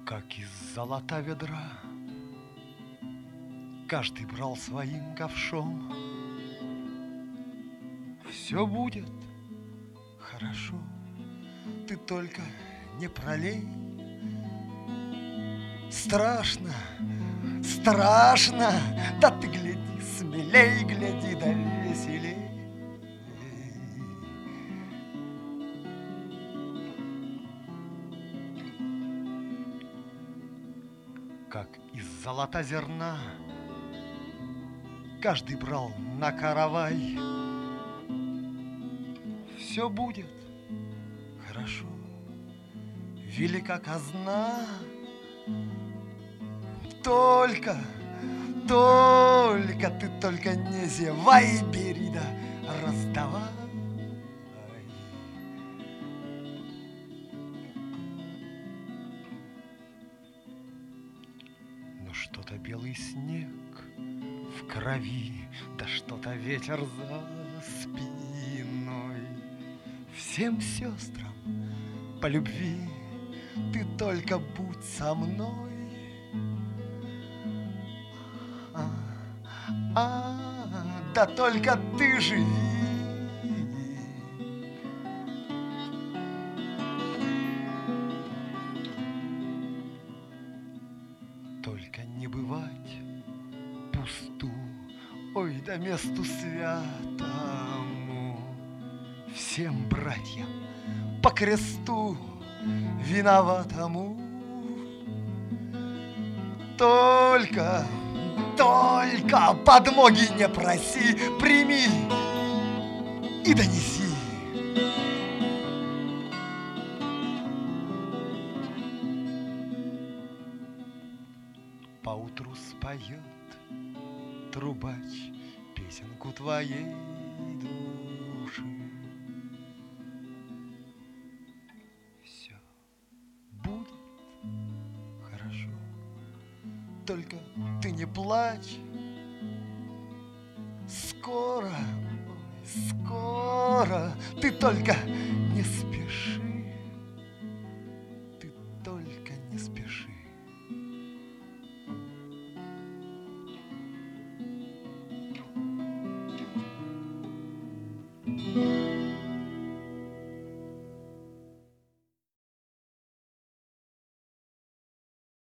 Как из золота ведра каждый брал своим ковшом. Все будет хорошо, ты только не пролей. Страшно, страшно, да ты гляди смелей, гляди да веселей. Как из золота зерна каждый брал на каравай. Все будет хорошо, велика казна. Только ты только не зевай, бери да раздавай. Но что-то белый снег в крови, да что-то ветер за спиной. Всем сестрам по любви ты только будь со мной. Да только ты живи. Только не бывать пусту, ой, да месту святому. Всем братьям по кресту виноватому. Только подмоги не проси, прими и донеси. Поутру споет трубач песенку твоей души. Все будет хорошо, только ты не плачь. Скоро, скоро, ты только не спеши, ты только не спеши.